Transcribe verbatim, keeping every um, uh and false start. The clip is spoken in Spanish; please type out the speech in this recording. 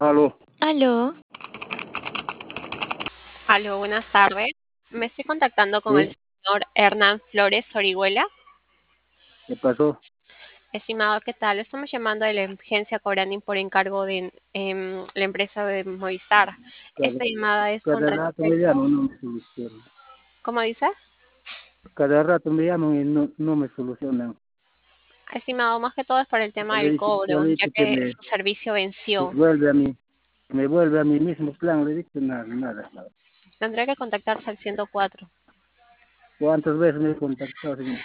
Aló, Aló, Aló, buenas tardes. Me estoy contactando con el ¿sí? señor Hernán Flores Orihuela. ¿Qué pasó? Estimado, ¿qué tal? Estamos llamando de la agencia Cobranding por encargo de em, la empresa de Movistar. Cada, Esta llamada es con cada rato me respecto, llaman, no me solucionan. ¿cómo dice? Cada rato me llaman y no, no me solucionan. Estimado, más que todo es por el Ya tema le he del dicho, ya cobro, le he ya dicho que que me, su servicio me venció. vuelve a mí, me vuelve a mi mismo plan, le he dicho nada, nada, nada. Tendrá que contactarse al ciento cuatro. ¿Cuántas veces me he contactado, señor?